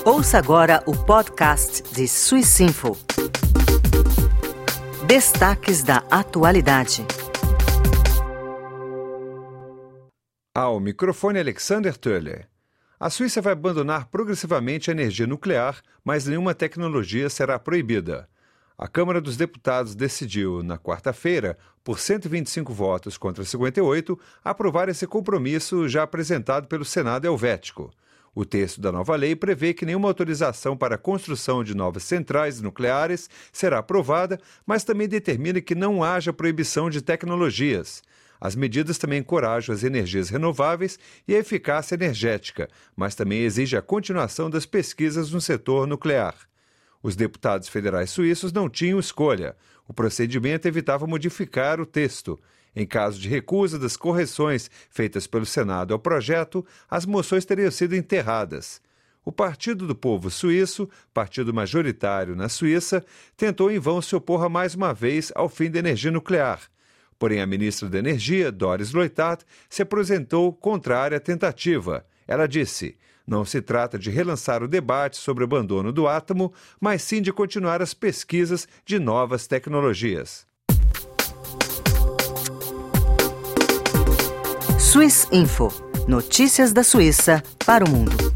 Ouça agora o podcast de Swissinfo. Destaques da atualidade. Ao microfone Alexander Töller. A Suíça vai abandonar progressivamente a energia nuclear, mas nenhuma tecnologia será proibida. A Câmara dos Deputados decidiu, na quarta-feira, por 125 votos contra 58, aprovar esse compromisso já apresentado pelo Senado helvético. O texto da nova lei prevê que nenhuma autorização para a construção de novas centrais nucleares será aprovada, mas também determina que não haja proibição de tecnologias. As medidas também encorajam as energias renováveis e a eficácia energética, mas também exige a continuação das pesquisas no setor nuclear. Os deputados federais suíços não tinham escolha. O procedimento evitava modificar o texto. Em caso de recusa das correções feitas pelo Senado ao projeto, as moções teriam sido enterradas. O Partido do Povo Suíço, partido majoritário na Suíça, tentou em vão se opor mais uma vez ao fim da energia nuclear. Porém, a ministra da Energia, Doris Leuthard, se apresentou contrária à tentativa. Ela disse: não se trata de relançar o debate sobre o abandono do átomo, mas sim de continuar as pesquisas de novas tecnologias. Swissinfo. Notícias da Suíça para o mundo.